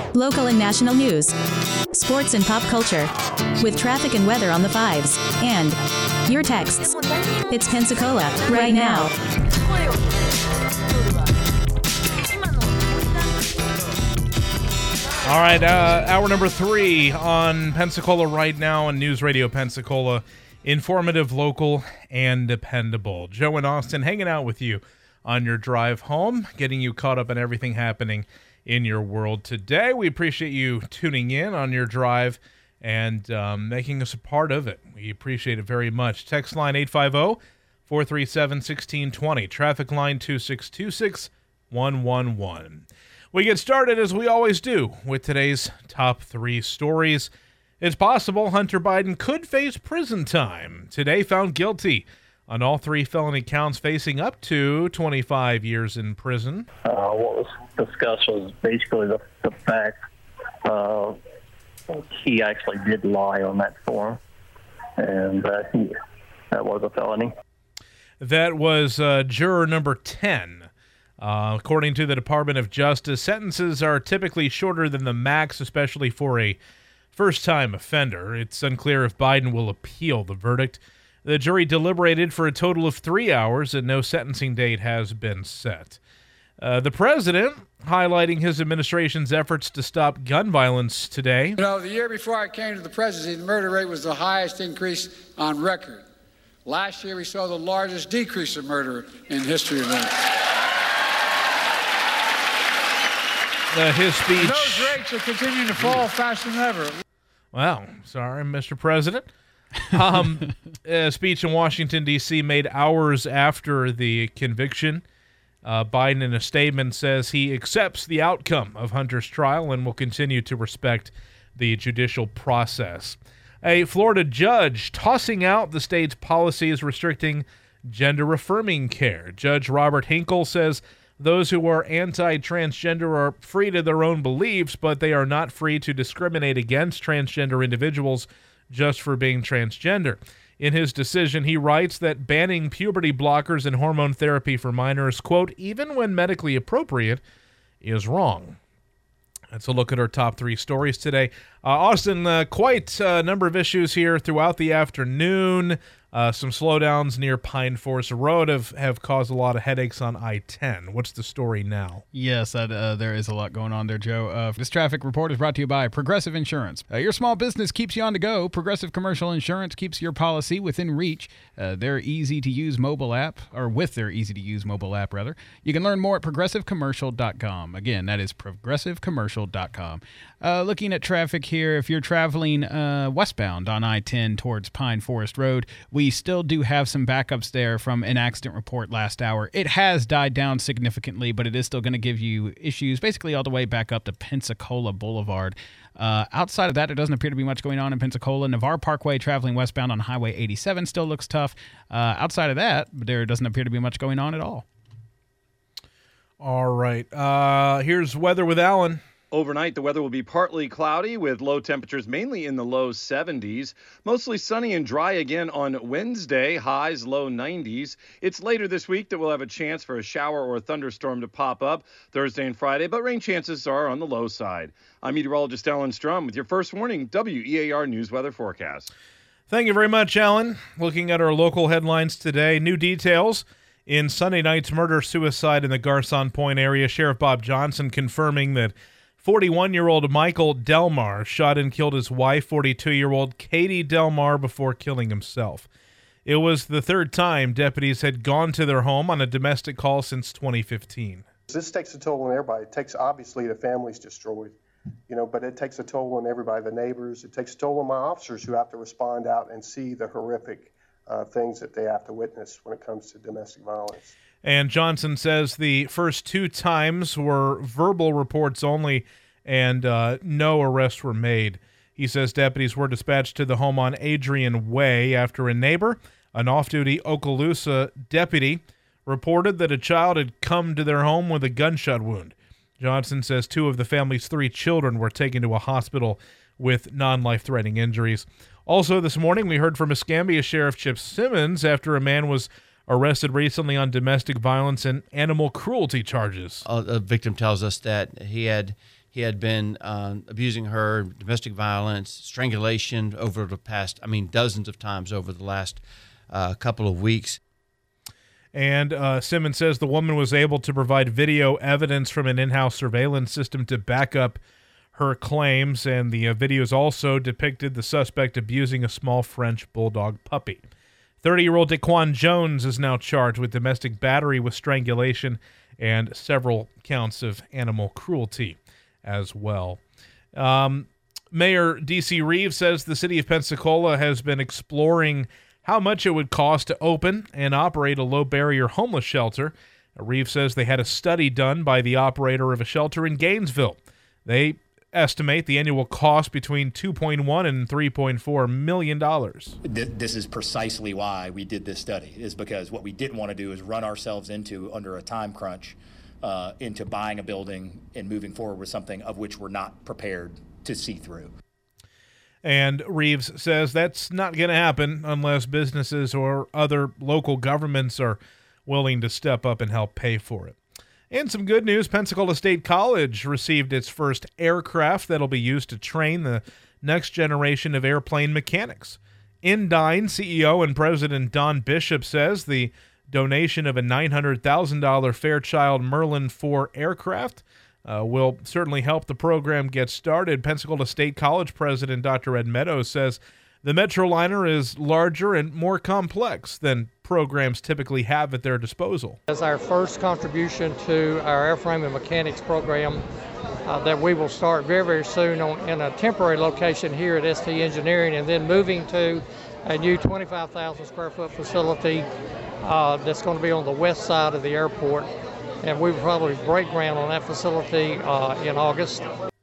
local and national news, sports and pop culture, with traffic and weather on the fives, and your texts. It's Pensacola, right now. All right, hour number 3 on Pensacola right now on News Radio Pensacola. Informative, local, and dependable. Joe and Austin hanging out with you on your drive home, getting you caught up on everything happening in your world today. We appreciate you tuning in on your drive and making us a part of it. We appreciate it very much. Text line 850-437-1620. Traffic line 2626111. We get started, as we always do, with today's top 3 stories. It's possible Hunter Biden could face prison time. Today found guilty on all 3 felony counts, facing up to 25 years in prison. What was discussed was basically the fact he actually did lie on that form, and that was a felony. That was juror number 10. According to the Department of Justice, sentences are typically shorter than the max, especially for a first-time offender. It's unclear if Biden will appeal the verdict. The jury deliberated for a total of 3 hours, and no sentencing date has been set. The president highlighting his administration's efforts to stop gun violence today. You know, the year before I came to the presidency, the murder rate was the highest increase on record. Last year, we saw the largest decrease of murder in history of that. His speech. And those rates are continuing to fall faster than ever. Wow, sorry, Mr. President. A speech in Washington, D.C. made hours after the conviction. Biden, in a statement, says he accepts the outcome of Hunter's trial and will continue to respect the judicial process. A Florida judge tossing out the state's policies restricting gender-affirming care. Judge Robert Hinkle says those who are anti-transgender are free to their own beliefs, but they are not free to discriminate against transgender individuals just for being transgender. In his decision, he writes that banning puberty blockers and hormone therapy for minors, quote, even when medically appropriate, is wrong. Let's look at our top 3 stories today. Austin, quite a number of issues here throughout the afternoon. Some slowdowns near Pine Forest Road have caused a lot of headaches on I-10. What's the story now? Yes, there is a lot going on there, Joe. This traffic report is brought to you by Progressive Insurance. Your small business keeps you on the go. Progressive Commercial Insurance keeps your policy within reach. Their easy-to-use mobile app, or with their easy-to-use mobile app, rather. You can learn more at progressivecommercial.com. Again, that is progressivecommercial.com. Looking at traffic here, if you're traveling westbound on I-10 towards Pine Forest Road, we still do have some backups there from an accident report last hour. It has died down significantly, but it is still going to give you issues basically all the way back up to Pensacola Boulevard. Outside of that, there doesn't appear to be much going on in Pensacola. Navarre Parkway traveling westbound on Highway 87 still looks tough. Outside of that, there doesn't appear to be much going on at all. All right. Here's weather with Alan. Overnight, the weather will be partly cloudy with low temperatures mainly in the low 70s. Mostly sunny and dry again on Wednesday, highs low 90s. It's later this week that we'll have a chance for a shower or a thunderstorm to pop up Thursday and Friday, but rain chances are on the low side. I'm meteorologist Alan Strum with your first warning WEAR News Weather Forecast. Thank you very much, Alan. Looking at our local headlines today, new details in Sunday night's murder-suicide in the Garcon Point area. Sheriff Bob Johnson confirming that 41-year-old Michael Delmar shot and killed his wife, 42-year-old Katie Delmar, before killing himself. It was the third time deputies had gone to their home on a domestic call since 2015. This takes a toll on everybody. It takes, obviously, the family's destroyed, but it takes a toll on everybody, the neighbors. It takes a toll on my officers who have to respond out and see the horrific things that they have to witness when it comes to domestic violence. And Johnson says the first 2 times were verbal reports only and no arrests were made. He says deputies were dispatched to the home on Adrian Way after a neighbor, an off-duty Okaloosa deputy, reported that a child had come to their home with a gunshot wound. Johnson says 2 of the family's 3 children were taken to a hospital with non-life-threatening injuries. Also this morning, we heard from Escambia Sheriff Chip Simmons after a man was arrested recently on domestic violence and animal cruelty charges. A victim tells us that he had He had been abusing her, domestic violence, strangulation over the past, dozens of times over the last couple of weeks. And Simmons says the woman was able to provide video evidence from an in-house surveillance system to back up her claims, and the videos also depicted the suspect abusing a small French bulldog puppy. 30-year-old Daquan Jones is now charged with domestic battery with strangulation and several counts of animal cruelty as well. Mayor D.C. Reeves says the city of Pensacola has been exploring how much it would cost to open and operate a low-barrier homeless shelter. Reeves says they had a study done by the operator of a shelter in Gainesville. They estimate the annual cost between $2.1 and $3.4 million. This is precisely why we did this study, is because what we didn't want to do is run ourselves under a time crunch, into buying a building and moving forward with something of which we're not prepared to see through. And Reeves says that's not going to happen unless businesses or other local governments are willing to step up and help pay for it. And some good news, Pensacola State College received its first aircraft that'll be used to train the next generation of airplane mechanics. Indyne CEO and President Don Bishop says the donation of a $900,000 Fairchild Merlin 4 aircraft will certainly help the program get started. Pensacola State College President Dr. Ed Meadows says the Metroliner is larger and more complex than programs typically have at their disposal. As our first contribution to our airframe and mechanics program that we will start very, very soon in a temporary location here at ST Engineering, and then moving to a new 25,000 square foot facility that's going to be on the west side of the airport. And we will probably break ground on that facility in August.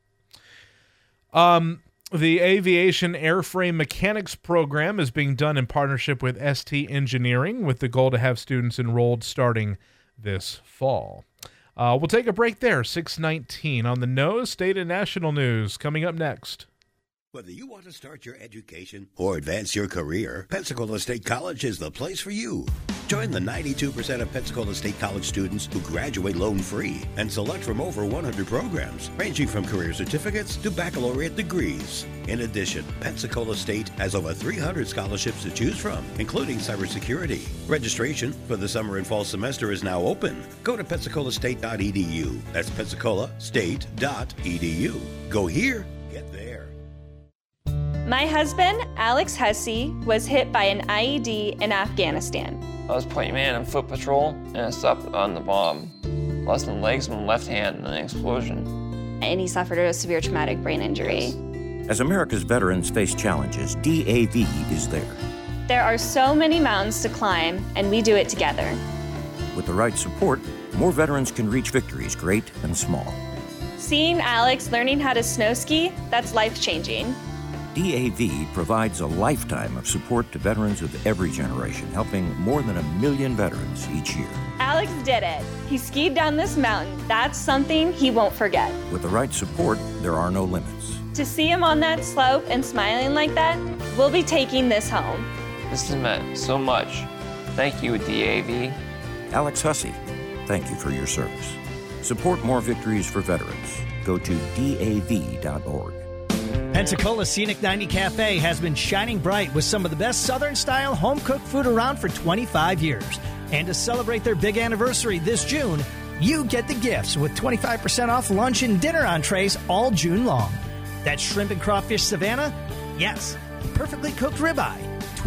The Aviation Airframe Mechanics program is being done in partnership with ST Engineering, with the goal to have students enrolled starting this fall. We'll take a break there. 6:19 on the nose. State and national news coming up next. Whether you want to start your education or advance your career, Pensacola State College is the place for you. Join the 92% of Pensacola State College students who graduate loan-free and select from over 100 programs, ranging from career certificates to baccalaureate degrees. In addition, Pensacola State has over 300 scholarships to choose from, including cybersecurity. Registration for the summer and fall semester is now open. Go to pensacolastate.edu. That's pensacolastate.edu. Go here, get there. My husband, Alex Hussey, was hit by an IED in Afghanistan. I was playing man in foot patrol, and I stepped on the bomb. Lost my legs and my left hand in an explosion. And he suffered a severe traumatic brain injury. As America's veterans face challenges, DAV is there. There are so many mountains to climb, and we do it together. With the right support, more veterans can reach victories, great and small. Seeing Alex learning how to snow ski, that's life-changing. DAV provides a lifetime of support to veterans of every generation, helping more than 1 million veterans each year. Alex did it. He skied down this mountain. That's something he won't forget. With the right support, there are no limits. To see him on that slope and smiling like that, we'll be taking this home. This has meant so much. Thank you, DAV. Alex Hussey, thank you for your service. Support more victories for veterans. Go to DAV.org. Pensacola Scenic 90 Cafe has been shining bright with some of the best Southern-style home-cooked food around for 25 years. And to celebrate their big anniversary this June, you get the gifts with 25% off lunch and dinner entrees all June long. That's shrimp and crawfish Savannah? Yes, perfectly cooked ribeye,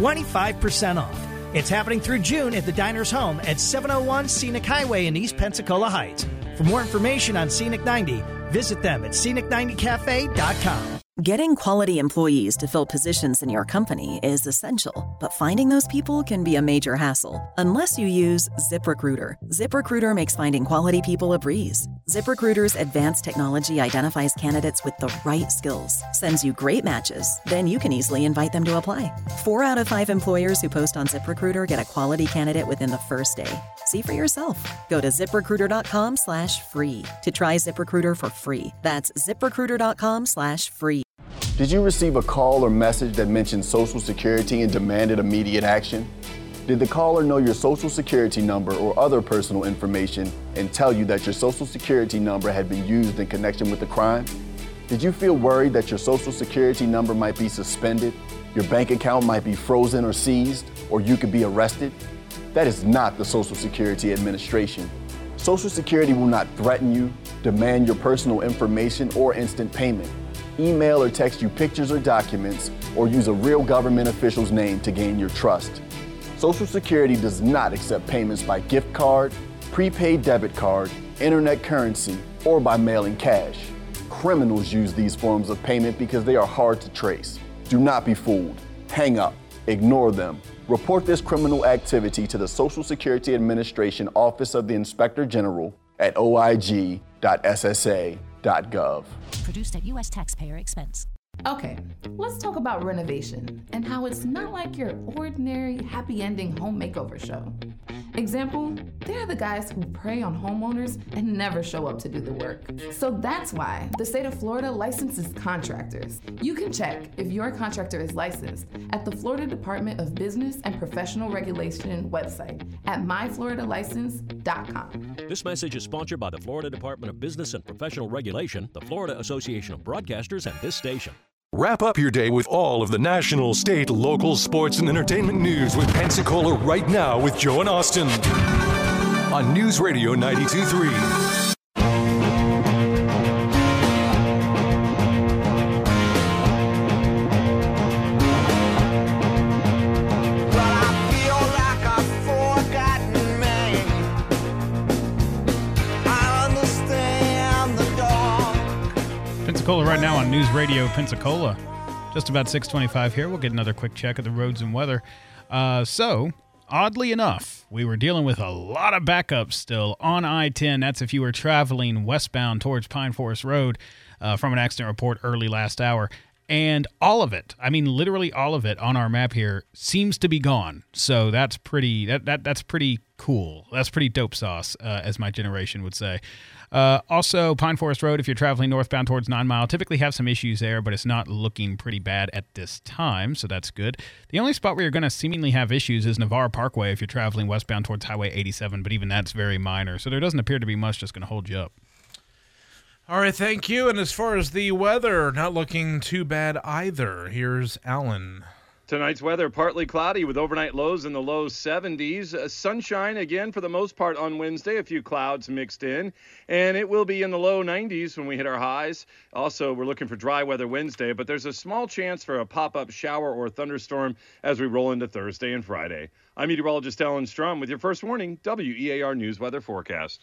25% off. It's happening through June at the Diner's Home at 701 Scenic Highway in East Pensacola Heights. For more information on Scenic 90, visit them at scenic90cafe.com. Getting quality employees to fill positions in your company is essential, but finding those people can be a major hassle unless you use ZipRecruiter. ZipRecruiter makes finding quality people a breeze. ZipRecruiter's advanced technology identifies candidates with the right skills, sends you great matches, then you can easily invite them to apply. 4 out of 5 employers who post on ZipRecruiter get a quality candidate within the first day. See for yourself. Go to ZipRecruiter.com/free to try ZipRecruiter for free. That's ZipRecruiter.com/free. Did you receive a call or message that mentioned Social Security and demanded immediate action? Did the caller know your social security number or other personal information and tell you that your social security number had been used in connection with the crime? Did you feel worried that your social security number might be suspended, your bank account might be frozen or seized, or you could be arrested? That is not the Social Security Administration. Social Security will not threaten you, demand your personal information, or instant payment, email or text you pictures or documents, or use a real government official's name to gain your trust. Social Security does not accept payments by gift card, prepaid debit card, internet currency, or by mailing cash. Criminals use these forms of payment because they are hard to trace. Do not be fooled. Hang up. Ignore them. Report this criminal activity to the Social Security Administration Office of the Inspector General at oig.ssa.gov. Produced at U.S. taxpayer expense. Okay, let's talk about renovation and how it's not like your ordinary happy ending home makeover show. Example, they're the guys who prey on homeowners and never show up to do the work. So that's why the state of Florida licenses contractors. You can check if your contractor is licensed at the Florida Department of Business and Professional Regulation website at myfloridalicense.com. This message is sponsored by the Florida Department of Business and Professional Regulation, the Florida Association of Broadcasters, and this station. Wrap up your day with all of the national, state, local, sports, and entertainment news with Pensacola Right Now with Joe and Austin on News Radio 92.3. Pensacola right now on News Radio Pensacola. Just about 6:25 here. We'll get another quick check of the roads and weather. So, oddly enough, we were dealing with a lot of backups still on I-10. That's if you were traveling westbound towards Pine Forest Road from an accident report early last hour. And all of it, I mean literally all of it on our map here seems to be gone. So that's pretty that's pretty cool. That's pretty dope sauce, as my generation would say. Also, Pine Forest Road, if you're traveling northbound towards 9 Mile, typically have some issues there, but it's not looking pretty bad at this time, so that's good. The only spot where you're going to seemingly have issues is Navarre Parkway if you're traveling westbound towards Highway 87, but even that's very minor, so there doesn't appear to be much that's going to hold you up. All right, thank you. And as far as the weather, not looking too bad either. Here's Alan. Tonight's weather, partly cloudy with overnight lows in the low 70s. Sunshine again for the most part on Wednesday, a few clouds mixed in. And it will be in the low 90s when we hit our highs. Also, we're looking for dry weather Wednesday, but there's a small chance for a pop-up shower or thunderstorm as we roll into Thursday and Friday. I'm meteorologist Alan Strum with your first warning, WEAR News Weather Forecast.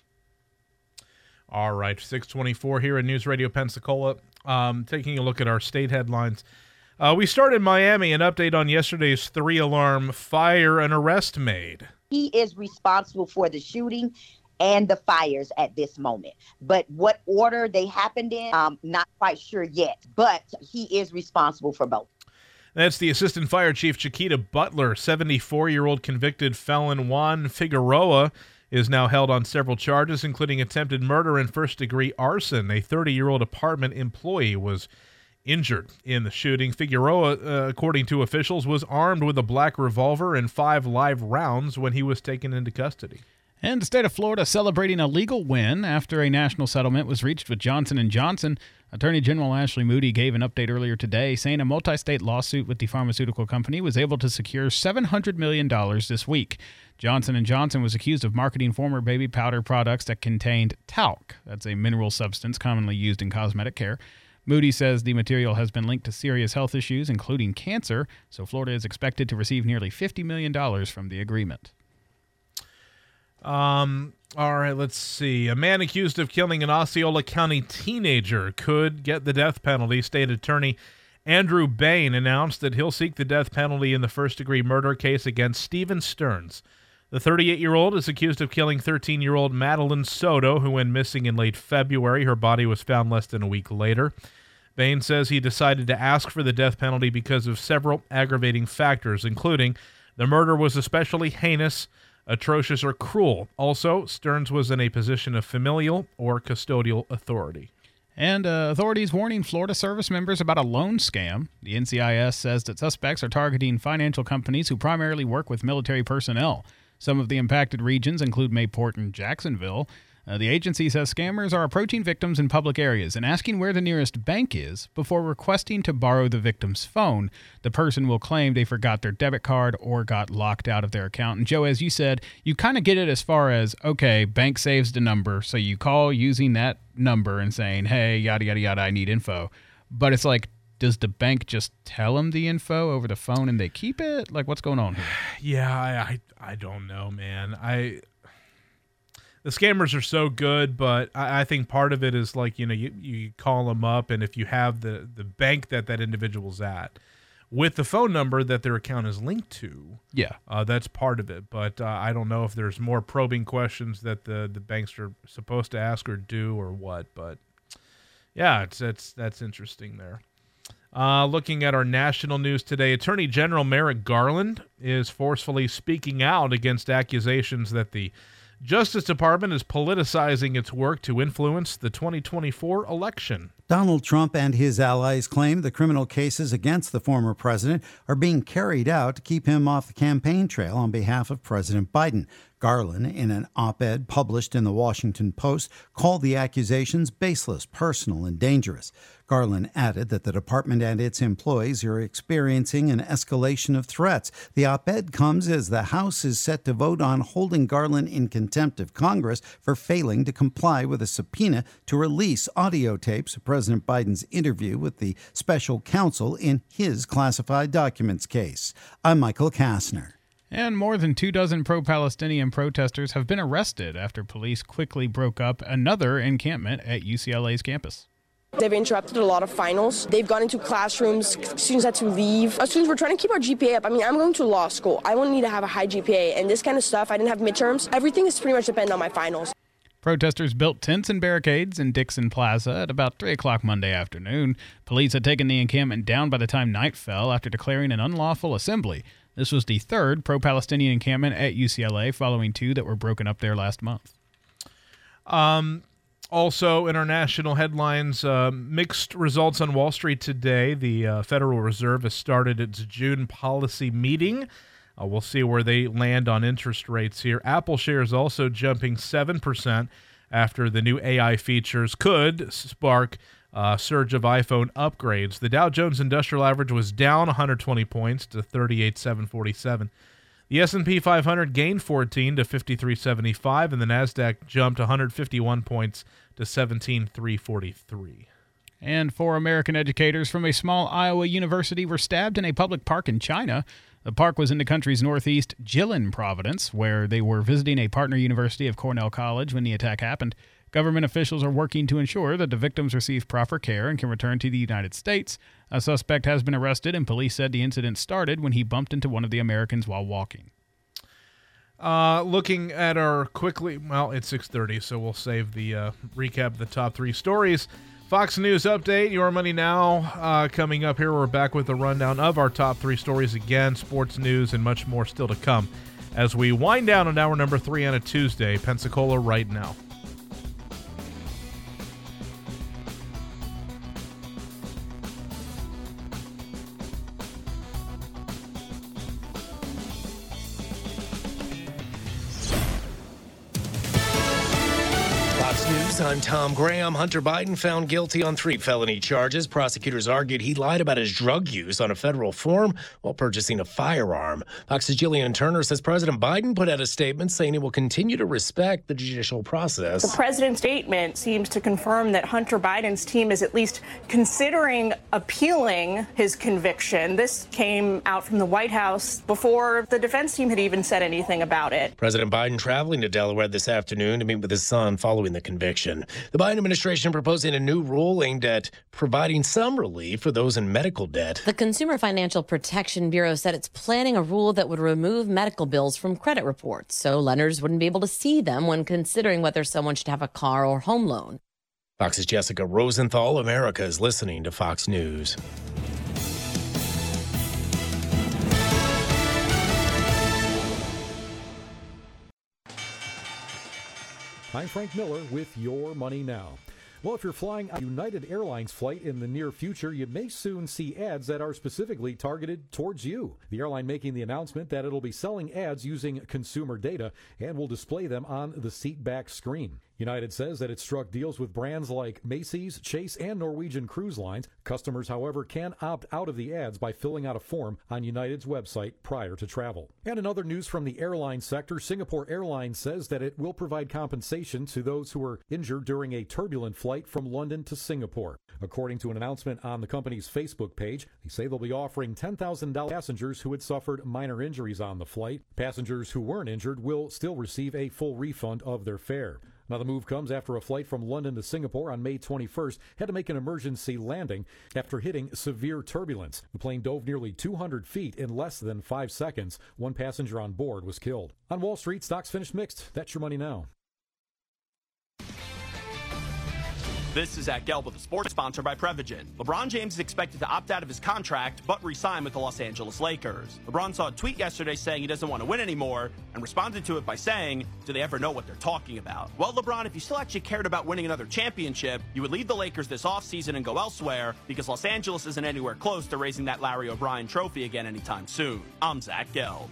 All right, 6:24 here in News Radio Pensacola. Taking a look at our state headlines. We start in Miami, an update on yesterday's 3-alarm fire, an arrest made. He is responsible for the shooting and the fires at this moment. But what order they happened in, not quite sure yet. But he is responsible for both. That's the Assistant Fire Chief Chiquita Butler. 74-year-old convicted felon Juan Figueroa is now held on several charges, including attempted murder and first-degree arson. A 30-year-old apartment employee was injured in the shooting. Figueroa, according to officials, was armed with a black revolver and 5 live rounds when he was taken into custody. And the state of Florida celebrating a legal win after a national settlement was reached with Johnson & Johnson. Attorney General Ashley Moody gave an update earlier today saying a multi-state lawsuit with the pharmaceutical company was able to secure $700 million this week. Johnson & Johnson was accused of marketing former baby powder products that contained talc. That's a mineral substance commonly used in cosmetic care. Moody says the material has been linked to serious health issues, including cancer, so Florida is expected to receive nearly $50 million from the agreement. All right, let's see. A man accused of killing an Osceola County teenager could get the death penalty. State Attorney Andrew Bain announced that he'll seek the death penalty in the first-degree murder case against Stephen Stearns. The 38-year-old is accused of killing 13-year-old Madeline Soto, who went missing in late February. Her body was found less than a week later. Bain says he decided to ask for the death penalty because of several aggravating factors, including the murder was especially heinous, atrocious, or cruel. Also, Stearns was in a position of familial or custodial authority. And authorities warning Florida service members about a loan scam. The NCIS says that suspects are targeting financial companies who primarily work with military personnel. Some of the impacted regions include Mayport and Jacksonville. The agency says scammers are approaching victims in public areas and asking where the nearest bank is before requesting to borrow the victim's phone. The person will claim they forgot their debit card or got locked out of their account. And Joe, as you said, you kind of get it as far as, okay, bank saves the number, so you call using that number and saying, hey, yada, yada, yada, I need info. But it's like, does the bank just tell them the info over the phone and they keep it? Like, what's going on here? Yeah, I don't know, man. The scammers are so good, but I think part of it is like, you call them up, and if you have the bank that individual's at with the phone number that their account is linked to, that's part of it. But I don't know if there's more probing questions that the banks are supposed to ask or do or what. But yeah, that's interesting there. Looking at our national news today, Attorney General Merrick Garland is forcefully speaking out against accusations that the Justice Department is politicizing its work to influence the 2024 election. Donald Trump and his allies claim the criminal cases against the former president are being carried out to keep him off the campaign trail on behalf of President Biden. Garland, in an op-ed published in the Washington Post, called the accusations baseless, personal, and dangerous. Garland added that the department and its employees are experiencing an escalation of threats. The op-ed comes as the House is set to vote on holding Garland in contempt of Congress for failing to comply with a subpoena to release audio tapes of President Biden's interview with the special counsel in his classified documents case. I'm Michael Kastner. And more than 24 pro-Palestinian protesters have been arrested after police quickly broke up another encampment at UCLA's campus. They've interrupted a lot of finals. They've gone into classrooms. Students had to leave. Students were trying to keep our GPA up. I mean, I'm going to law school. I won't need to have a high GPA. And this kind of stuff, I didn't have midterms. Everything is pretty much dependent on my finals. Protesters built tents and barricades in Dixon Plaza at about 3 o'clock Monday afternoon. Police had taken the encampment down by the time night fell after declaring an unlawful assembly. This was the third pro-Palestinian encampment at UCLA, following 2 that were broken up there last month. Also, international headlines, mixed results on Wall Street today. The Federal Reserve has started its June policy meeting. We'll see where they land on interest rates here. Apple shares also jumping 7% after the new AI features could spark a surge of iPhone upgrades. The Dow Jones Industrial Average was down 120 points to 38,747. The S&P 500 gained 14 to 5375, and the NASDAQ jumped 151 points to 17,343. And 4 American educators from a small Iowa university were stabbed in a public park in China. The park was in the country's northeast Jilin province, where they were visiting a partner university of Cornell College when the attack happened. Government officials are working to ensure that the victims receive proper care and can return to the United States. A suspect has been arrested, and police said the incident started when he bumped into one of the Americans while walking. Looking at our quickly, well, it's 6:30, so we'll save the recap of the top 3 stories. Fox News Update, Your Money Now, coming up here. We're back with a rundown of our top 3 stories again, sports news, and much more still to come as we wind down on hour number 3 on a Tuesday. Pensacola right now. I'm Tom Graham. Hunter Biden found guilty on 3 felony charges. Prosecutors argued he lied about his drug use on a federal form while purchasing a firearm. Fox's Jillian Turner says President Biden put out a statement saying he will continue to respect the judicial process. The president's statement seems to confirm that Hunter Biden's team is at least considering appealing his conviction. This came out from the White House before the defense team had even said anything about it. President Biden traveling to Delaware this afternoon to meet with his son following the conviction. The Biden administration proposing a new rule aimed at providing some relief for those in medical debt. The Consumer Financial Protection Bureau said it's planning a rule that would remove medical bills from credit reports, so lenders wouldn't be able to see them when considering whether someone should have a car or home loan. Fox's Jessica Rosenthal. America is listening to Fox News. I'm Frank Miller with Your Money Now. Well, if you're flying a United Airlines flight in the near future, you may soon see ads that are specifically targeted towards you. The airline making the announcement that it'll be selling ads using consumer data and will display them on the seat back screen. United says that it struck deals with brands like Macy's, Chase, and Norwegian Cruise Lines. Customers, however, can opt out of the ads by filling out a form on United's website prior to travel. And in other news from the airline sector, Singapore Airlines says that it will provide compensation to those who were injured during a turbulent flight from London to Singapore. According to an announcement on the company's Facebook page, they say they'll be offering $10,000 to passengers who had suffered minor injuries on the flight. Passengers who weren't injured will still receive a full refund of their fare. Now, the move comes after a flight from London to Singapore on May 21st had to make an emergency landing after hitting severe turbulence. The plane dove nearly 200 feet in less than 5 seconds. One passenger on board was killed. On Wall Street, stocks finished mixed. That's your money now. This is Zach Gelb with the sports sponsored by Prevagen. LeBron James is expected to opt out of his contract, but re-sign with the Los Angeles Lakers. LeBron saw a tweet yesterday saying he doesn't want to win anymore and responded to it by saying, do they ever know what they're talking about? Well, LeBron, if you still actually cared about winning another championship, you would leave the Lakers this offseason and go elsewhere because Los Angeles isn't anywhere close to raising that Larry O'Brien trophy again anytime soon. I'm Zach Gelb.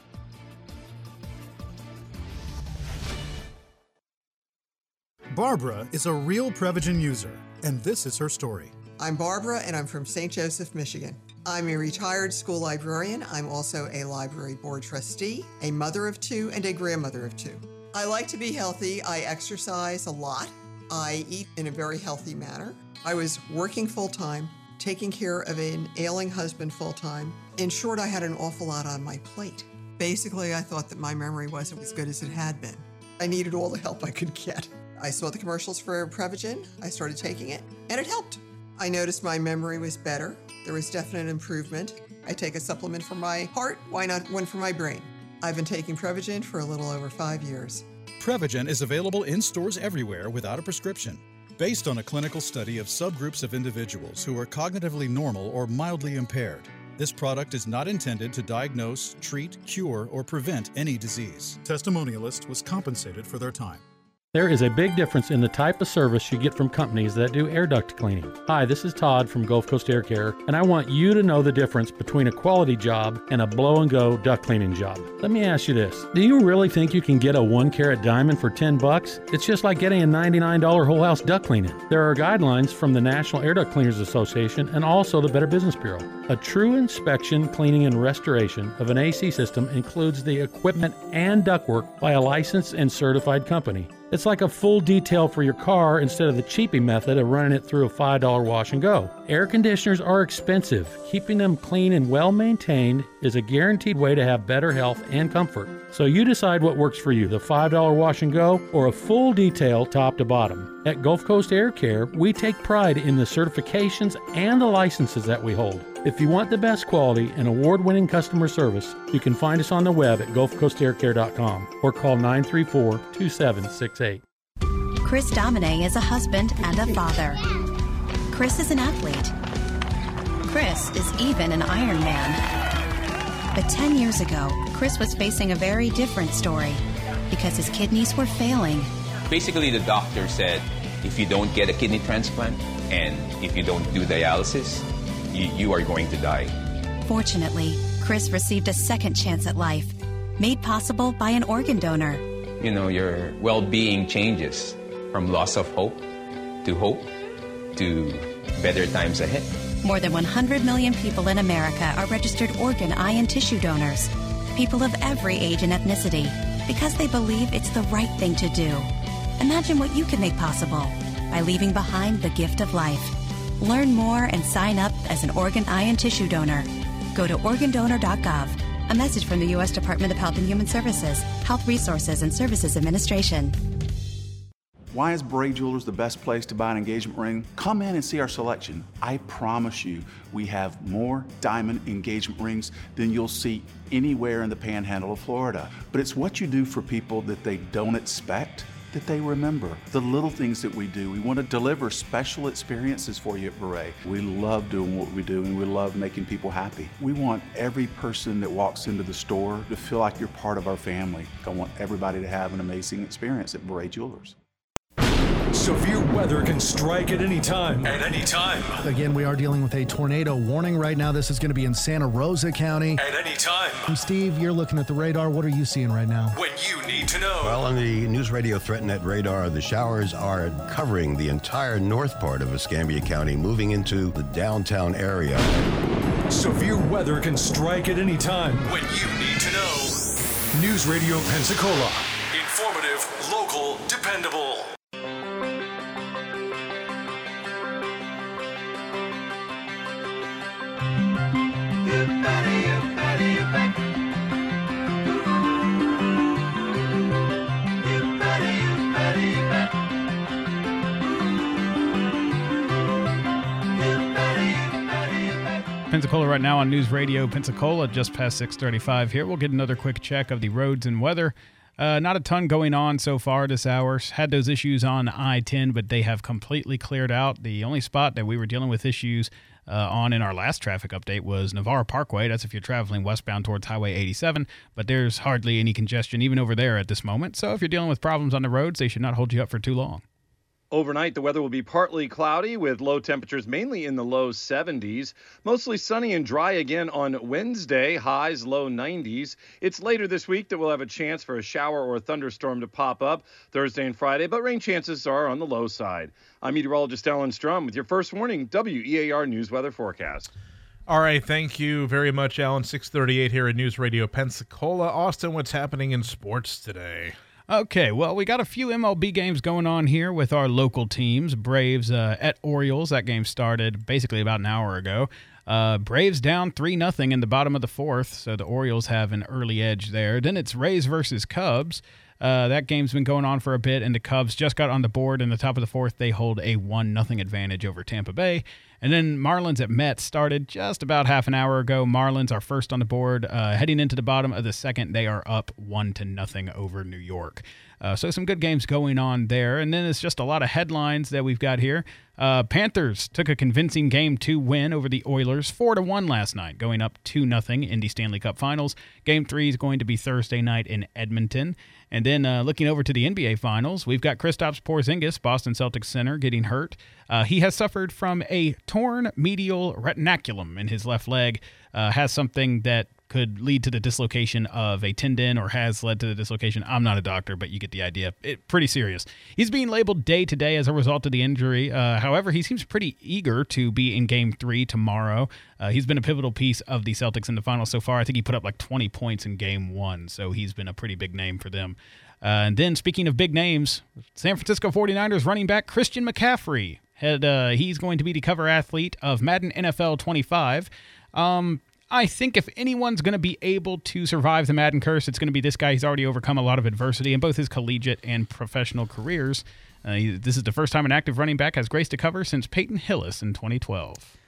Barbara is a real Prevagen user, and this is her story. I'm Barbara, and I'm from St. Joseph, Michigan. I'm a retired school librarian. I'm also a library board trustee, a mother of 2, and a grandmother of 2. I like to be healthy. I exercise a lot. I eat in a very healthy manner. I was working full-time, taking care of an ailing husband full-time. In short, I had an awful lot on my plate. Basically, I thought that my memory wasn't as good as it had been. I needed all the help I could get. I saw the commercials for Prevagen, I started taking it, and it helped. I noticed my memory was better. There was definite improvement. I take a supplement for my heart, why not one for my brain? I've been taking Prevagen for a little over 5 years. Prevagen is available in stores everywhere without a prescription. Based on a clinical study of subgroups of individuals who are cognitively normal or mildly impaired, this product is not intended to diagnose, treat, cure, or prevent any disease. Testimonialist was compensated for their time. There is a big difference in the type of service you get from companies that do air duct cleaning. Hi, this is Todd from Gulf Coast Air Care, and I want you to know the difference between a quality job and a blow-and-go duct cleaning job. Let me ask you this. Do you really think you can get a 1-carat diamond for $10? It's just like getting a $99 whole house duct cleaning. There are guidelines from the National Air Duct Cleaners Association and also the Better Business Bureau. A true inspection, cleaning, and restoration of an AC system includes the equipment and ductwork by a licensed and certified company. It's like a full detail for your car instead of the cheapy method of running it through a $5 wash and go. Air conditioners are expensive. Keeping them clean and well maintained is a guaranteed way to have better health and comfort. So you decide what works for you, the $5 wash and go or a full detail top to bottom. At Gulf Coast Air Care, we take pride in the certifications and the licenses that we hold. If you want the best quality and award-winning customer service, you can find us on the web at gulfcoastaircare.com or call 934-2768. Chris Domine is a husband and a father. Chris is an athlete. Chris is even an Ironman. But 10 years ago, Chris was facing a very different story because his kidneys were failing. Basically, the doctor said, if you don't get a kidney transplant and if you don't do dialysis, you are going to die. Fortunately, Chris received a second chance at life, made possible by an organ donor. You know, your well-being changes from loss of hope to better times ahead. More than 100 million people in America are registered organ, eye, and tissue donors. People of every age and ethnicity, because they believe it's the right thing to do. Imagine what you can make possible by leaving behind the gift of life. Learn more and sign up as an organ, eye, and tissue donor. Go to organdonor.gov. A message from the U.S. Department of Health and Human Services, Health Resources and Services Administration. Why is Beret Jewelers the best place to buy an engagement ring? Come in and see our selection. I promise you, we have more diamond engagement rings than you'll see anywhere in the panhandle of Florida. But it's what you do for people that they don't expect that they remember. The little things that we do. We want to deliver special experiences for you at Beret. We love doing what we do and we love making people happy. We want every person that walks into the store to feel like you're part of our family. I want everybody to have an amazing experience at Beret Jewelers. Severe weather can strike at any time. At any time. Again, we are dealing with a tornado warning right now. This is going to be in Santa Rosa County. At any time. Steve, you're looking at the radar. What are you seeing right now? When you need to know. Well, on the News Radio ThreatNet radar, the showers are covering the entire north part of Escambia County, moving into the downtown area. Severe weather can strike at any time. When you need to know. News Radio Pensacola. Informative, local, dependable. Pensacola right now on News Radio Pensacola, just past 6:35 here. We'll get another quick check of the roads and weather. Not a ton going on so far this hour. Had those issues on I-10, but they have completely cleared out. The only spot that we were dealing with issues on in our last traffic update was Navarro Parkway. That's if you're traveling westbound towards Highway 87, but there's hardly any congestion even over there at this moment. So if you're dealing with problems on the roads, they should not hold you up for too long. Overnight, the weather will be partly cloudy with low temperatures mainly in the low 70s. Mostly sunny and dry again on Wednesday, highs low 90s. It's later this week that we'll have a chance for a shower or a thunderstorm to pop up Thursday and Friday, but rain chances are on the low side. I'm meteorologist Alan Strum with your first warning WEAR News Weather Forecast. All right, thank you very much, Alan. 6:38 here at News Radio Pensacola. Austin, what's happening in sports today? Okay, well, we got a few MLB games going on here with our local teams. Braves at Orioles. That game started basically about an hour ago. Braves down 3-0 in the bottom of the fourth, so the Orioles have an early edge there. Then it's Rays versus Cubs. That game's been going on for a bit, and the Cubs just got on the board in the top of the fourth. They hold a 1-0 advantage over Tampa Bay. And then Marlins at Mets started just about half an hour ago. Marlins are first on the board. Heading into the bottom of the second, they are up 1-0 over New York. So some good games going on there. And then it's just a lot of headlines that we've got here. Panthers took a convincing Game 2 win over the Oilers, 4-1 last night, going up 2-0 in the Stanley Cup Finals. Game 3 is going to be Thursday night in Edmonton. And then looking over to the NBA Finals, we've got Kristaps Porzingis, Boston Celtics center, getting hurt. He has suffered from a torn medial retinaculum in his left leg, has something that could lead to the dislocation of a tendon or has led to the dislocation. I'm not a doctor, but you get the idea. Pretty serious. He's being labeled day-to-day as a result of the injury. However, he seems pretty eager to be in Game 3 tomorrow. He's been a pivotal piece of the Celtics in the finals so far. I think he put up like 20 points in Game 1, so he's been a pretty big name for them. And then, speaking of big names, San Francisco 49ers running back Christian McCaffrey. He's going to be the cover athlete of Madden NFL 25. I think if anyone's going to be able to survive the Madden curse, it's going to be this guy. He's already overcome a lot of adversity in both his collegiate and professional careers. This is the first time an active running back has graced a cover since Peyton Hillis in 2012.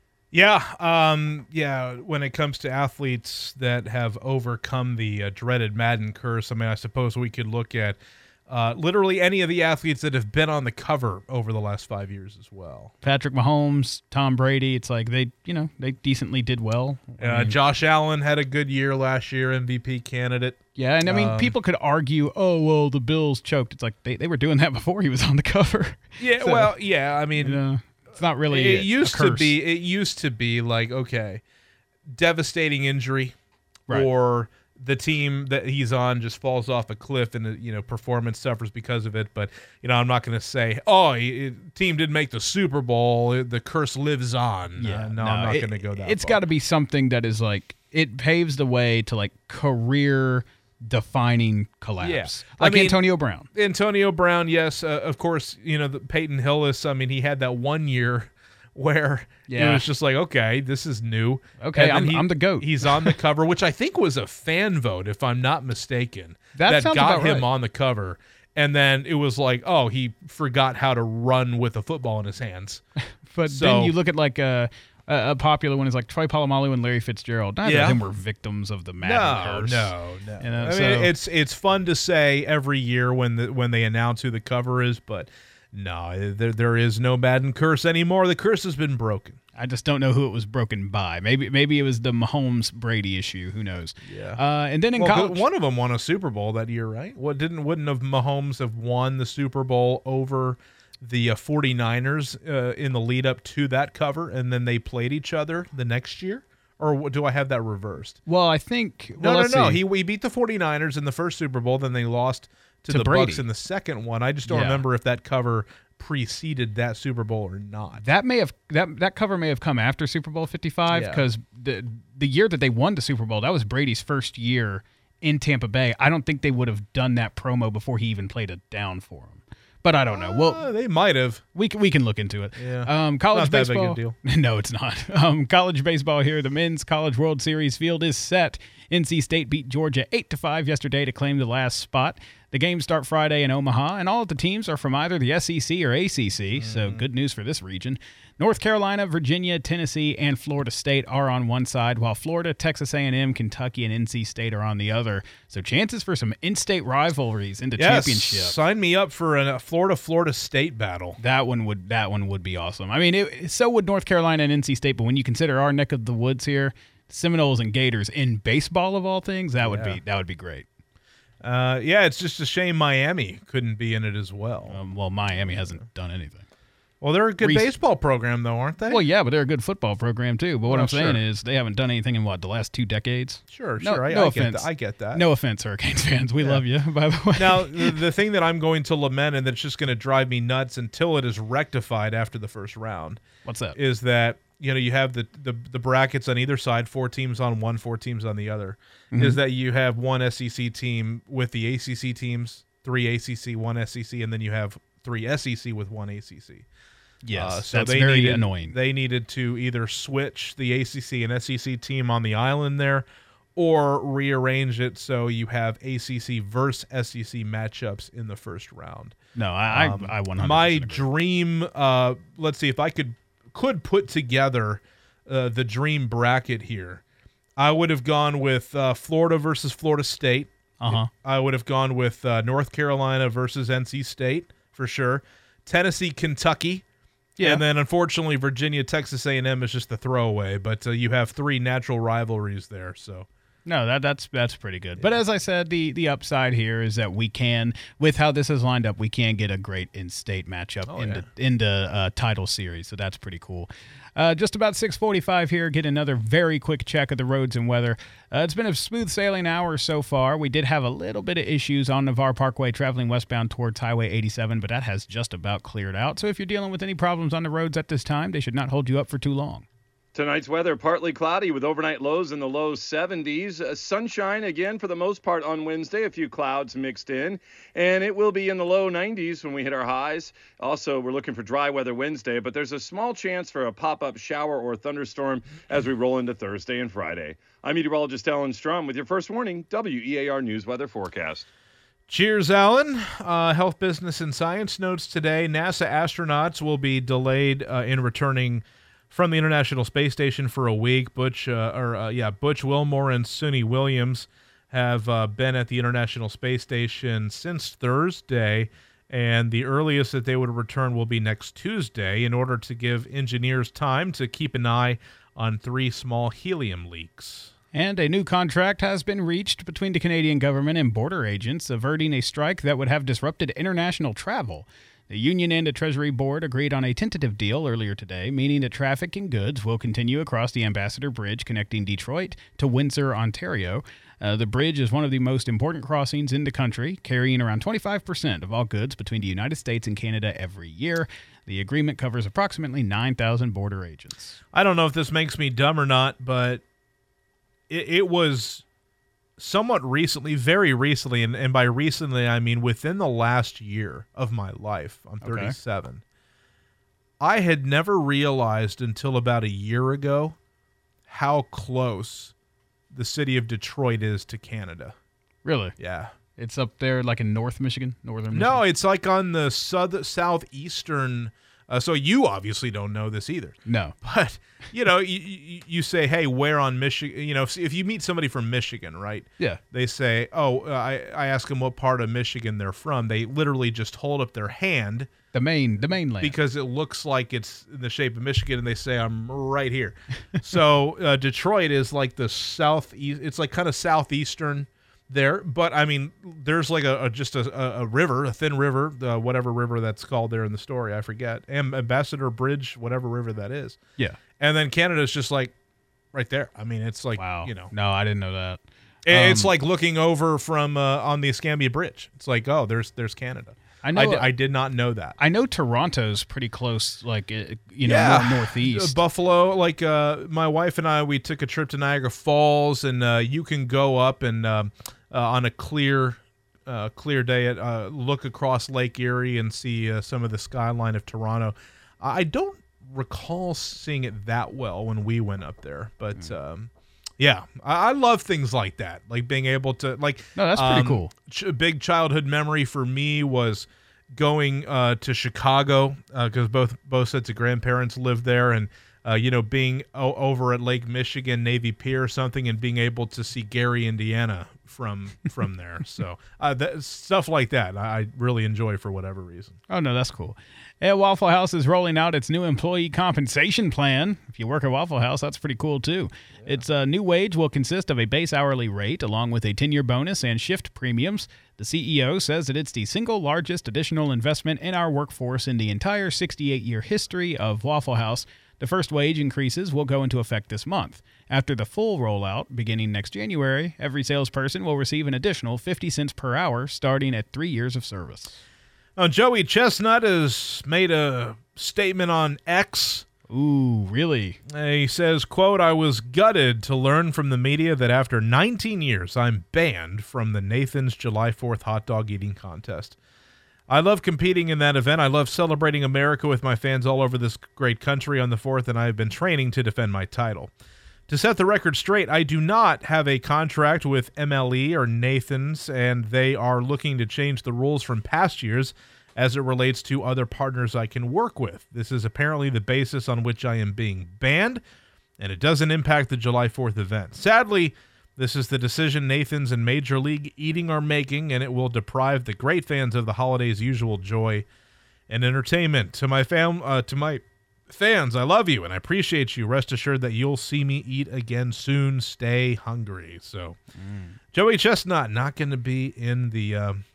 Yeah, when it comes to athletes that have overcome the dreaded Madden curse, I mean, I suppose we could look at literally any of the athletes that have been on the cover over the last 5 years as well. Patrick Mahomes, Tom Brady, it's like they decently did well. Josh Allen had a good year last year, MVP candidate. Yeah, and I mean, people could argue, oh, well, the Bills choked. It's like they were doing that before he was on the cover. Yeah, So, well, yeah, I mean, it's not really it used to be like, okay, devastating injury, Right. or the team that he's on just falls off a cliff and performance suffers because of it. But I'm not going to say, team didn't make the Super Bowl, the curse lives on. Yeah, I'm not going to go that It's far. got to be something that is like it paves the way to like career defining collapse. Yeah. Like Antonio Brown. Antonio Brown, yes, of course. The Peyton Hillis. I mean, he had that 1 year where it was just like, okay, this is new. Okay, I'm the GOAT. He's on the cover, which I think was a fan vote, if I'm not mistaken, that got about him right. on the cover. And then it was like, oh, he forgot how to run with a football in his hands. But then you look at like a popular one is like Troy Polamalu and Larry Fitzgerald. Neither of them were victims of the Madden curse. No. I mean, it's fun to say every year when they announce who the cover is, but no, there is no Madden curse anymore. The curse has been broken. I just don't know who it was broken by. Maybe it was the Mahomes Brady issue. Who knows? Yeah. And then in college, one of them won a Super Bowl that year, right? Wouldn't have Mahomes have won the Super Bowl over the 49ers in the lead up to that cover, and then they played each other the next year? Or do I have that reversed? Well, I think... No. He beat the 49ers in the first Super Bowl, then they lost to the Brady. Bucs in the second one. I just don't remember if that cover preceded that Super Bowl or not. That may have that cover may have come after Super Bowl 55 because the year that they won the Super Bowl, that was Brady's first year in Tampa Bay. I don't think they would have done that promo before he even played a down for him. But I don't know. Well, they might have. We can look into it. Yeah. College not baseball. That big a deal. No, it's not. College baseball here. The Men's College World Series field is set. NC State beat Georgia 8-5 yesterday to claim the last spot. The games start Friday in Omaha, and all of the teams are from either the SEC or ACC, so good news for this region. North Carolina, Virginia, Tennessee, and Florida State are on one side, while Florida, Texas A&M, Kentucky, and NC State are on the other. So chances for some in-state rivalries into championship. Sign me up for a Florida State battle. That one would be awesome. I mean, so would North Carolina and NC State, but when you consider our neck of the woods here, Seminoles and Gators in baseball of all things, that would be great. It's just a shame Miami couldn't be in it as well. Well, Miami hasn't done anything. Well, they're a good baseball program, though, aren't they? Well, yeah, but they're a good football program, too. But what I'm saying is they haven't done anything in, the last 2 decades? Sure. No offense. I get that. No offense, Hurricanes fans. We love you, by the way. Now, the thing that I'm going to lament and that's just going to drive me nuts until it is rectified after the first round. What's that? Is that, you have the brackets on either side, 4 teams on one, 4 teams on the other. Mm-hmm. Is that you have one SEC team with the ACC teams, 3 ACC, 1 SEC, and then you have 3 SEC with 1 ACC. Yes, so that's very annoying. They needed to either switch the ACC and SEC team on the island there or rearrange it so you have ACC versus SEC matchups in the first round. No, I 100% My agree. dream, let's see, if I could put together the dream bracket here, I would have gone with Florida versus Florida State. Uh-huh. I would have gone with North Carolina versus NC State for sure. Tennessee, Kentucky. Yeah. And then, unfortunately, Virginia, Texas A&M is just a throwaway. But you have 3 natural rivalries there. So No, that's pretty good. Yeah. But as I said, the upside here is that we can, with how this is lined up, we can get a great in-state matchup into title series. So that's pretty cool. Just about 6:45 here. Get another very quick check of the roads and weather. It's been a smooth sailing hour so far. We did have a little bit of issues on Navarre Parkway traveling westbound towards Highway 87, but that has just about cleared out. So if you're dealing with any problems on the roads at this time, they should not hold you up for too long. Tonight's weather, partly cloudy with overnight lows in the low 70s. Sunshine again for the most part on Wednesday, a few clouds mixed in. And it will be in the low 90s when we hit our highs. Also, we're looking for dry weather Wednesday, but there's a small chance for a pop-up shower or thunderstorm as we roll into Thursday and Friday. I'm meteorologist Alan Strum with your first warning, WEAR News Weather Forecast. Cheers, Alan. Health, Business, and Science notes today. NASA astronauts will be delayed in returning from the International Space Station for a week. Butch Wilmore and Suni Williams have been at the International Space Station since Thursday, and the earliest that they would return will be next Tuesday in order to give engineers time to keep an eye on 3 small helium leaks. And a new contract has been reached between the Canadian government and border agents, averting a strike that would have disrupted international travel. The union and the Treasury Board agreed on a tentative deal earlier today, meaning that traffic and goods will continue across the Ambassador Bridge connecting Detroit to Windsor, Ontario. The bridge is one of the most important crossings in the country, carrying around 25% of all goods between the United States and Canada every year. The agreement covers approximately 9,000 border agents. I don't know if this makes me dumb or not, but it was somewhat recently, very recently, and by recently I mean within the last year of my life. I'm 37. Okay. I had never realized until about a year ago how close the city of Detroit is to Canada. Really? Yeah. It's up there like in northern Michigan? No, it's like on the southeastern. So you obviously don't know this either. No. But, you say, hey, where on Michigan? If you meet somebody from Michigan, right? Yeah. They say, I ask them what part of Michigan they're from. They literally just hold up their hand. The mainland. Because it looks like it's in the shape of Michigan, and they say, I'm right here. So Detroit is like the southeast. It's like kind of southeastern there. But I mean, there's like a river, a thin river, whatever river that's called there in the story, I forget, Ambassador Bridge, whatever river that is. Yeah. And then Canada's just like right there. I mean, it's like, wow. you know. No, I didn't know that. It's like looking over from on the Escambia Bridge. It's like, oh, there's Canada. I know. I did not know that. I know Toronto's pretty close, like more northeast. Buffalo. Like my wife and I, we took a trip to Niagara Falls, and you can go up and on a clear day, look across Lake Erie and see some of the skyline of Toronto. I don't recall seeing it that well when we went up there, but. Yeah, I love things like that, like being able to no, that's pretty cool. A big childhood memory for me was going to Chicago because both sets of grandparents lived there, and being over at Lake Michigan Navy Pier or something, and being able to see Gary, Indiana from there. So stuff like that I really enjoy for whatever reason. Oh no, that's cool. Waffle House is rolling out its new employee compensation plan. If you work at Waffle House, that's pretty cool too. Yeah. Its new wage will consist of a base hourly rate along with a 10-year bonus and shift premiums. The CEO says that it's the single largest additional investment in our workforce in the entire 68-year history of Waffle House. The first wage increases will go into effect this month. After the full rollout, beginning next January, every salesperson will receive an additional 50 cents per hour starting at 3 years of service. Joey Chestnut has made a statement on X. Ooh, really? He says, quote, "I was gutted to learn from the media that after 19 years, I'm banned from the Nathan's July 4th hot dog eating contest. I love competing in that event. I love celebrating America with my fans all over this great country on the 4th, and I have been training to defend my title. To set the record straight, I do not have a contract with MLE or Nathan's, and they are looking to change the rules from past years as it relates to other partners I can work with. This is apparently the basis on which I am being banned, and it doesn't impact the July 4th event. Sadly, this is the decision Nathan's and Major League Eating are making, and it will deprive the great fans of the holiday's usual joy and entertainment. To my fans, I love you and I appreciate you. Rest assured that you'll see me eat again soon. Stay hungry." So, Joey Chestnut not going to be in the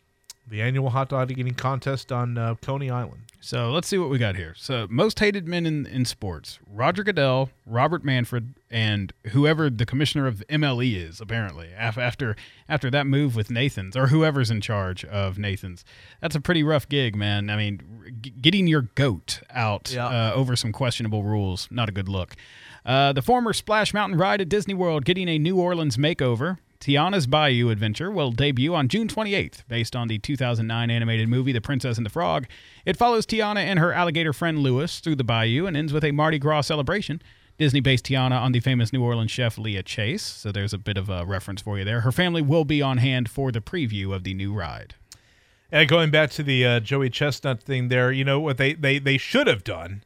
annual hot dog eating contest on Coney Island. So let's see what we got here. So most hated men in sports: Roger Goodell, Robert Manfred, and whoever the commissioner of the MLE is, apparently, after that move with Nathan's, or whoever's in charge of Nathan's. That's a pretty rough gig, man. I mean, getting your goat out over some questionable rules, not a good look. The former Splash Mountain ride at Disney World getting a New Orleans makeover. Tiana's Bayou Adventure will debut on June 28th, based on the 2009 animated movie The Princess and the Frog. It follows Tiana and her alligator friend Louis through the bayou and ends with a Mardi Gras celebration. Disney based Tiana on the famous New Orleans chef Leah Chase, so there's a bit of a reference for you there. Her family will be on hand for the preview of the new ride. And going back to the Joey Chestnut thing there, you know what they should have done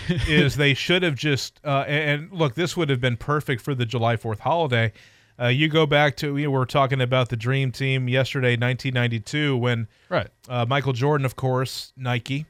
is they should have just and look, this would have been perfect for the July 4th holiday. You go back to, we were talking about the Dream Team yesterday, 1992, when Michael Jordan, of course, Nike,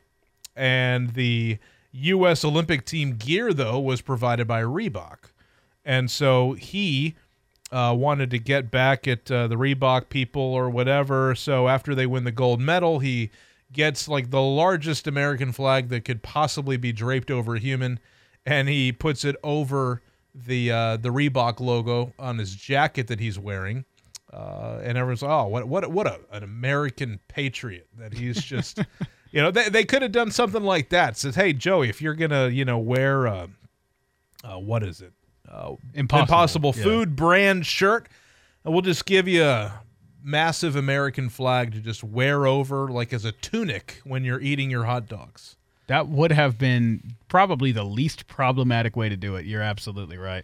and the U.S. Olympic team gear, though, was provided by Reebok. And so he wanted to get back at the Reebok people or whatever. So after they win the gold medal, he gets like the largest American flag that could possibly be draped over a human, and he puts it over the Reebok logo on his jacket that he's wearing, and everyone's like, "Oh, what an American patriot that he's just." You know, they could have done something like that. Says, "Hey, Joey, if you're gonna wear what is it, Impossible Food brand shirt, we'll just give you a massive American flag to just wear over like as a tunic when you're eating your hot dogs." That would have been probably the least problematic way to do it. You're absolutely right.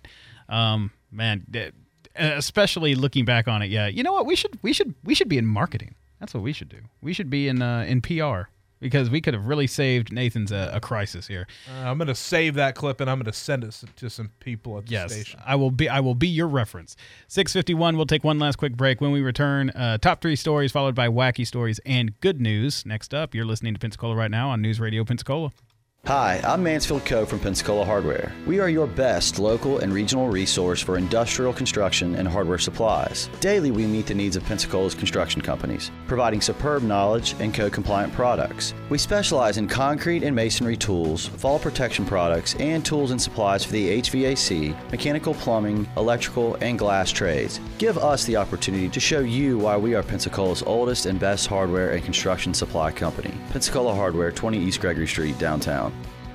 Man, especially looking back on it, yeah. You know what? We should be in marketing. That's what we should do. We should be in PR, because we could have really saved Nathan's a crisis here. I'm going to save that clip and I'm going to send it to some people at the station. I will be your reference. 6:51. We'll take one last quick break. When we return, top 3 stories followed by wacky stories and good news. Next up, you're listening to Pensacola Right Now on News Radio Pensacola. Hi, I'm Mansfield Coe from Pensacola Hardware. We are your best local and regional resource for industrial construction and hardware supplies. Daily, we meet the needs of Pensacola's construction companies, providing superb knowledge and code-compliant products. We specialize in concrete and masonry tools, fall protection products, and tools and supplies for the HVAC, mechanical plumbing, electrical, and glass trades. Give us the opportunity to show you why we are Pensacola's oldest and best hardware and construction supply company. Pensacola Hardware, 20 East Gregory Street, downtown.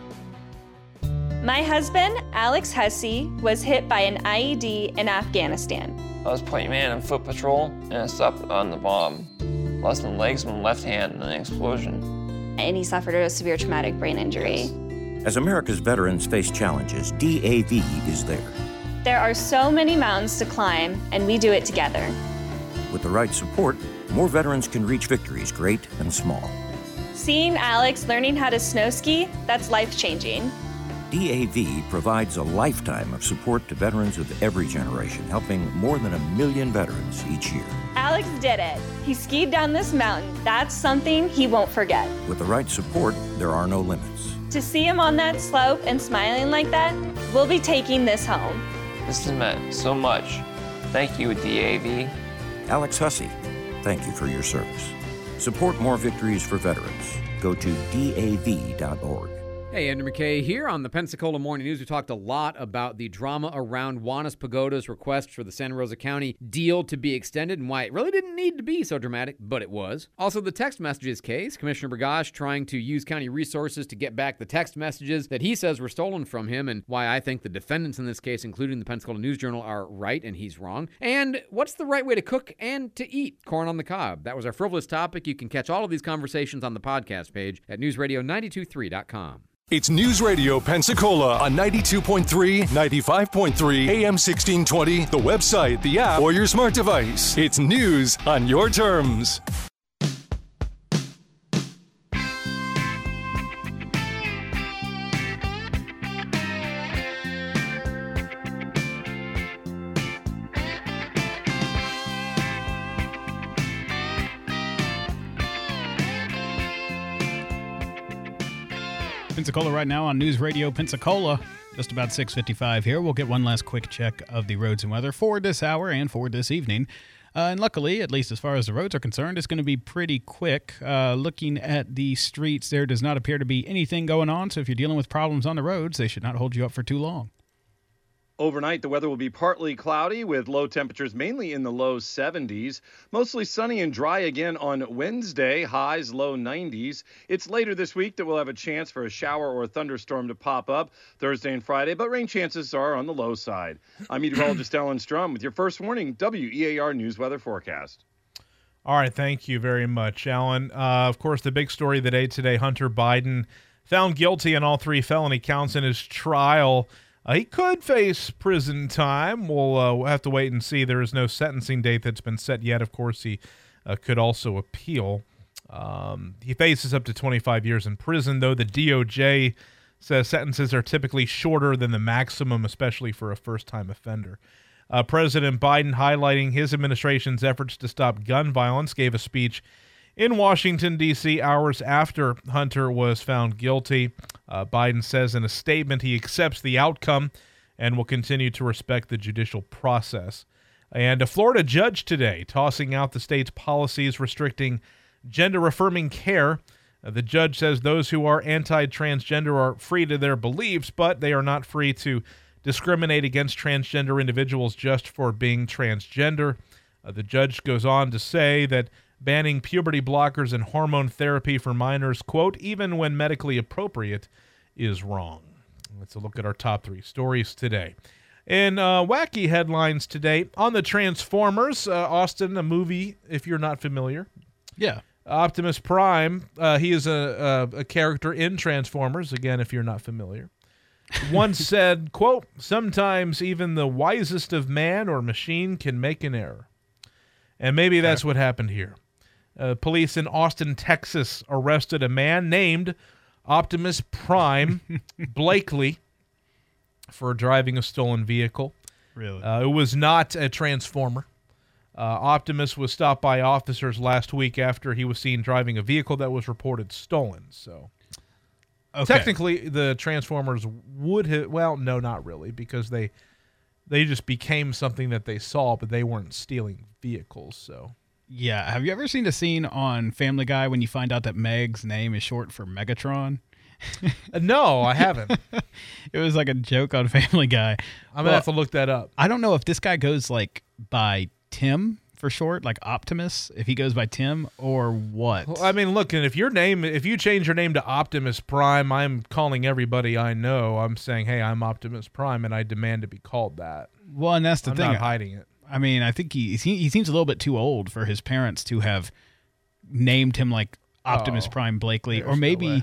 My husband, Alex Hussey, was hit by an IED in Afghanistan. I was point man on foot patrol, and I stepped on the bomb. Lost my legs and my left hand in an explosion. And he suffered a severe traumatic brain injury. As America's veterans face challenges, DAV is there. There are so many mountains to climb, and we do it together. With the right support, more veterans can reach victories, great and small. Seeing Alex learning how to snow ski, that's life-changing. DAV provides a lifetime of support to veterans of every generation, helping more than 1 million veterans each year. Alex did it. He skied down this mountain. That's something he won't forget. With the right support, there are no limits. To see him on that slope and smiling like that, we'll be taking this home. This has meant so much. Thank you, DAV. Alex Hussey, thank you for your service. Support more victories for veterans. Go to DAV.org. Hey, Andrew McKay here on the Pensacola Morning News. We talked a lot about the drama around Juanes Pagoda's request for the Santa Rosa County deal to be extended and why it really didn't need to be so dramatic, but it was. Also, the text messages case, Commissioner Bergosh trying to use county resources to get back the text messages that he says were stolen from him, and why I think the defendants in this case, including the Pensacola News-Journal, are right and he's wrong. And what's the right way to cook and to eat corn on the cob? That was our frivolous topic. You can catch all of these conversations on the podcast page at newsradio923.com. It's News Radio Pensacola on 92.3, 95.3, AM 1620, the website, the app, or your smart device. It's news on your terms. Pensacola right now on News Radio Pensacola. Just about 6:55 here. We'll get one last quick check of the roads and weather for this hour and for this evening. And luckily, at least as far as the roads are concerned, it's going to be pretty quick. Looking at the streets, there does not appear to be anything going on. So if you're dealing with problems on the roads, they should not hold you up for too long. Overnight, the weather will be partly cloudy with low temperatures mainly in the low 70s. Mostly sunny and dry again on Wednesday, highs low 90s. It's later this week that we'll have a chance for a shower or a thunderstorm to pop up Thursday and Friday, but rain chances are on the low side. I'm meteorologist Ellen Strum with your first warning WEAR News Weather Forecast. All right, thank you very much, Alan. Of course, the big story of the day today, Hunter Biden found guilty on all 3 felony counts in his trial. He could face prison time. We'll have to wait and see. There is no sentencing date that's been set yet. Of course, he could also appeal. He faces up to 25 years in prison, though the DOJ says sentences are typically shorter than the maximum, especially for a first-time offender. President Biden, highlighting his administration's efforts to stop gun violence, gave a speech in Washington, D.C., hours after Hunter was found guilty. Biden says in a statement he accepts the outcome and will continue to respect the judicial process. And a Florida judge today tossing out the state's policies restricting gender-affirming care. The judge says those who are anti-transgender are free to their beliefs, but they are not free to discriminate against transgender individuals just for being transgender. The judge goes on to say that banning puberty blockers and hormone therapy for minors, quote, even when medically appropriate, is wrong. Let's look at our top 3 stories today. In wacky headlines today, on the Transformers, Austin, a movie, if you're not familiar. Yeah. Optimus Prime, he is a character in Transformers, again, if you're not familiar. Once said, quote, sometimes even the wisest of man or machine can make an error. And maybe that's what happened here. Police in Austin, Texas, arrested a man named Optimus Prime Blakely for driving a stolen vehicle. Really? It was not a Transformer. Optimus was stopped by officers last week after he was seen driving a vehicle that was reported stolen. So, Technically, the Transformers would have. Well, no, not really, because they just became something that they saw, but they weren't stealing vehicles. So yeah, have you ever seen the scene on Family Guy when you find out that Meg's name is short for Megatron? No, I haven't. It was like a joke on Family Guy. I'm gonna have to look that up. I don't know if this guy goes like by Tim for short, like Optimus, if he goes by Tim, or what. Well, I mean, look, and if you change your name to Optimus Prime, I'm calling everybody I know. I'm saying, hey, I'm Optimus Prime, and I demand to be called that. Well, and that's the thing. I'm not hiding it. I mean, I think he seems a little bit too old for his parents to have named him like Optimus Prime Blakely, or maybe.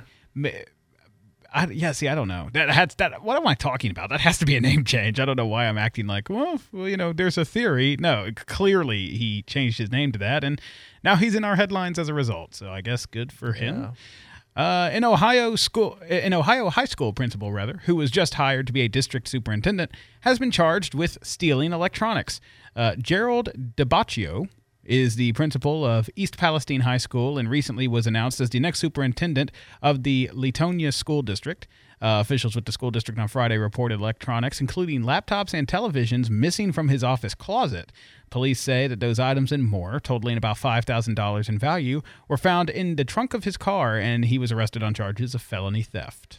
I don't know. What am I talking about? That has to be a name change. I don't know why I'm acting like, well, there's a theory. No, clearly he changed his name to that, and now he's in our headlines as a result. So I guess good for him. An Ohio high school principal, who was just hired to be a district superintendent, has been charged with stealing electronics. Gerald DeBaccio is the principal of East Palestine High School and recently was announced as the next superintendent of the Latonia School District. Officials with the school district on Friday reported electronics, including laptops and televisions, missing from his office closet. Police say that those items and more, totaling about $5,000 in value, were found in the trunk of his car, and he was arrested on charges of felony theft.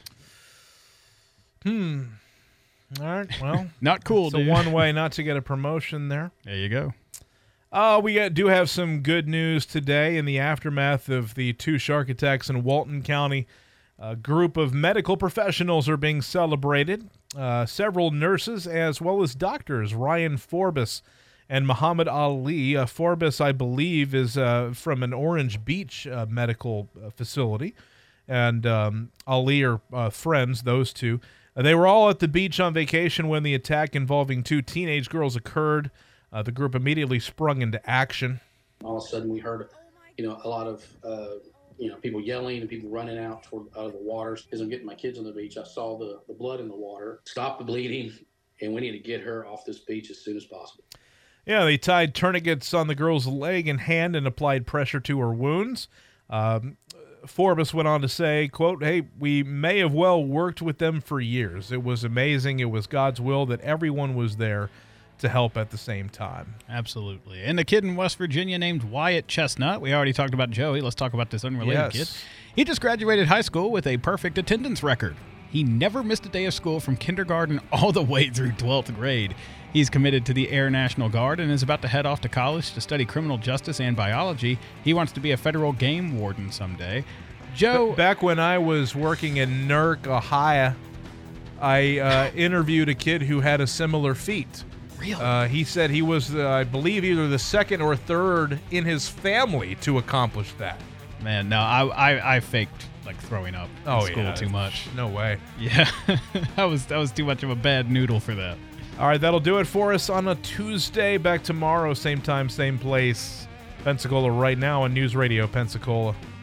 All right, well. Not cool, it's dude. one way not to get a promotion there. There you go. We do have some good news today in the aftermath of the 2 shark attacks in Walton County. A group of medical professionals are being celebrated. Several nurses as well as doctors, Ryan Forbes and Muhammad Ali. Forbes, I believe, is from an Orange Beach medical facility. And Ali are friends, those two. They were all at the beach on vacation when the attack involving 2 teenage girls occurred. The group immediately sprung into action. All of a sudden, we heard, a lot of, people yelling and people running out of the waters. As I'm getting my kids on the beach, I saw the blood in the water. Stop the bleeding, and we need to get her off this beach as soon as possible. Yeah, they tied tourniquets on the girl's leg and hand and applied pressure to her wounds. Forbes went on to say, quote, "Hey, we may have well worked with them for years. It was amazing. It was God's will that everyone was there to help at the same time." Absolutely. And the kid in West Virginia named Wyatt Chestnut. We already talked about Joey. Let's talk about this unrelated kid. He just graduated high school with a perfect attendance record. He never missed a day of school from kindergarten all the way through 12th grade. He's committed to the Air National Guard and is about to head off to college to study criminal justice and biology. He wants to be a federal game warden someday. Joe, back when I was working in NERC, Ohio, I interviewed a kid who had a similar feat. Really? He said he was, I believe, either the second or third in his family to accomplish that. Man, no, I faked like throwing up in school too much. No way. Yeah, that was too much of a bad noodle for that. All right, that'll do it for us on a Tuesday. Back tomorrow, same time, same place. Pensacola right now on News Radio Pensacola.